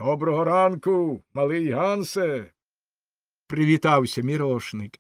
Доброго ранку, малий Гансе. Привітався мірошник.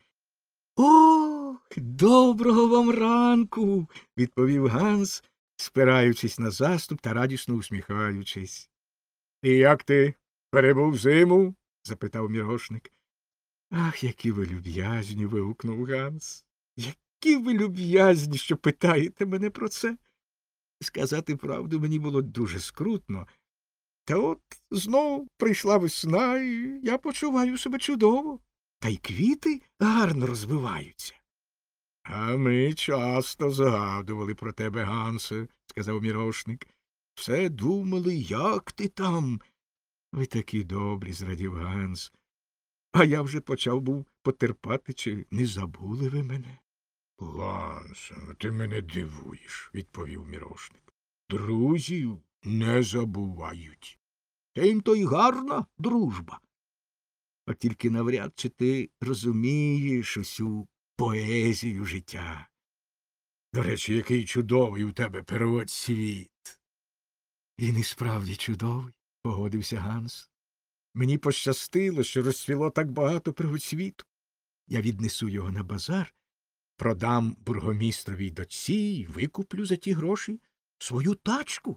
О, доброго вам ранку, відповів Ганс, спираючись на заступ та радісно усміхаючись. І як ти перебув зиму? Запитав мірошник. Ах, які ви люб'язні. Вигукнув Ганс. Які ви люб'язні, що питаєте мене про це. Сказати правду, мені було дуже скрутно. Та от знов прийшла весна, і я почуваю себе чудово. Та й квіти гарно розвиваються. — А ми часто згадували про тебе, Гансе, — сказав мірошник. — Все думали, як ти там. — Ви такі добрі, — зрадів Ганс. — А я вже почав був потерпати, чи не забули ви мене. — Гансе, ти мене дивуєш, — відповів мірошник. — Друзів не забувають. Та їм то й гарна дружба. От тільки навряд чи ти розумієш усю поезію життя. До речі, який чудовий у тебе первоцвіт. Він і справді чудовий, погодився Ганс. Мені пощастило, що розцвіло так багато первоцвіту. Я віднесу його на базар, продам бургомістровій дочці і викуплю за ті гроші свою тачку.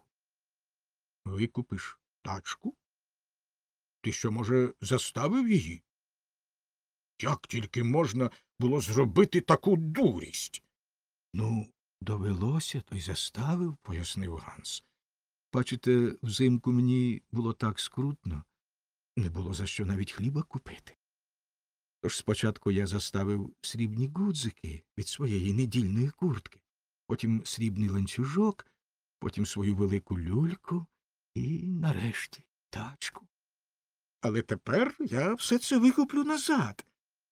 Викупиш тачку? Ти що, може, заставив її? Як тільки можна було зробити таку дурість? Ну, довелося, то й заставив, пояснив Ганс. Бачите, взимку мені було так скрутно, не було за що навіть хліба купити. Тож спочатку я заставив срібні гудзики від своєї недільної куртки, потім срібний ланцюжок, потім свою велику люльку і, нарешті, тачку. Але тепер я все це викуплю назад.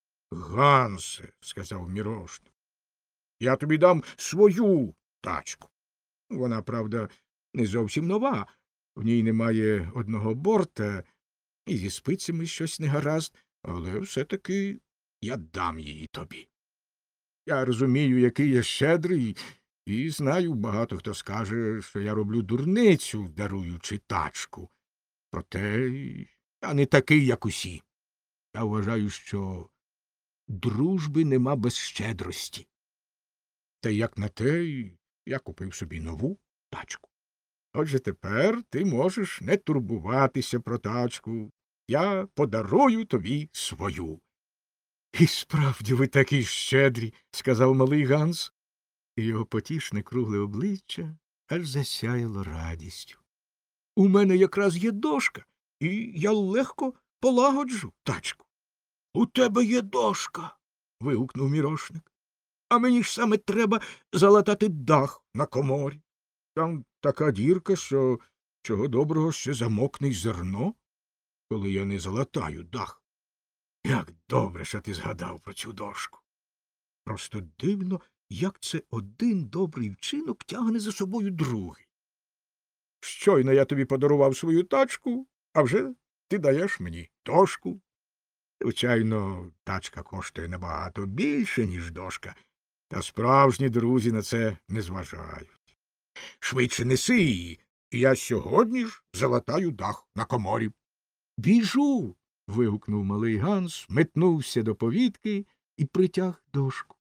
Гансе, — сказав мірошник, — я тобі дам свою тачку. Вона, правда, не зовсім нова, в ній немає одного борта, і зі спицями щось негаразд, але все-таки я дам її тобі. Я розумію, який я щедрий, і знаю, багато хто скаже, що я роблю дурницю, даруючи тачку. Проте я не такий, як усі. Я вважаю, що дружби нема без щедрості. Та як на те, я купив собі нову тачку. Отже тепер ти можеш не турбуватися про тачку. Я подарую тобі свою. — І справді ви такі щедрі, — сказав малий Ганс, і його потішне кругле обличчя аж засяяло радістю. — У мене якраз є дошка, і я легко полагоджу тачку. — У тебе є дошка. — вигукнув мірошник. — А мені ж саме треба залатати дах на коморі. Там така дірка, що чого доброго ще замокне й зерно, коли я не залатаю дах. Як добре, що ти згадав про цю дошку. Просто дивно, як це один добрий вчинок тягне за собою другий. Щойно я тобі подарував свою тачку, а вже ти даєш мені дошку. Звичайно, тачка коштує набагато більше, ніж дошка, та справжні друзі на це не зважають. Швидше неси її, і я сьогодні ж залатаю дах на коморі. — Біжу. — вигукнув малий Ганс, метнувся до повітки і притяг дошку.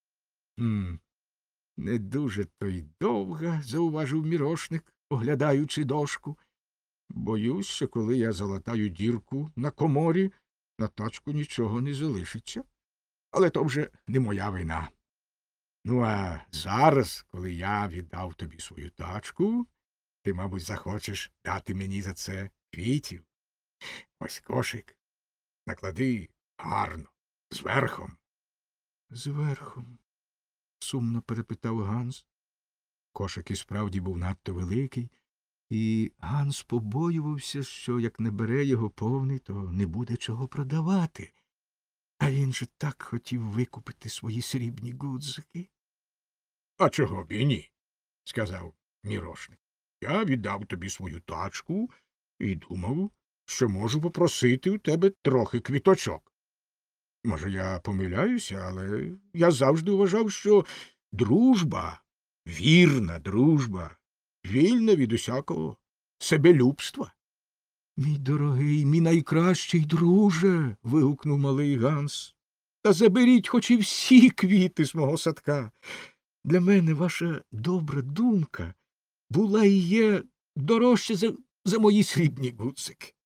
— Не дуже то й довга, — зауважив мірошник, оглядаючи дошку. — Боюсь, що коли я залатаю дірку на коморі, на тачку нічого не залишиться. Але то вже не моя вина. Ну, а зараз, коли я віддав тобі свою тачку, ти, мабуть, захочеш дати мені за це квітів. Ось кошик. Наклади гарно, з верхом. — З верхом? — сумно перепитав Ганс. Кошик і справді був надто великий, і Ганс побоювався, що як не бере його повний, то не буде чого продавати. А він же так хотів викупити свої срібні гудзики. — А чого б і ні? — сказав мірошник. — Я віддав тобі свою тачку і думав, що можу попросити у тебе трохи квіточок. Може, я помиляюся, але я завжди вважав, що дружба, вірна дружба, вільна від усякого себелюбства. Мій дорогий, мій найкращий друже. Вигукнув малий Ганс. Та заберіть хоч і всі квіти з мого садка. Для мене ваша добра думка була і є дорожче за мої срібні гудзики.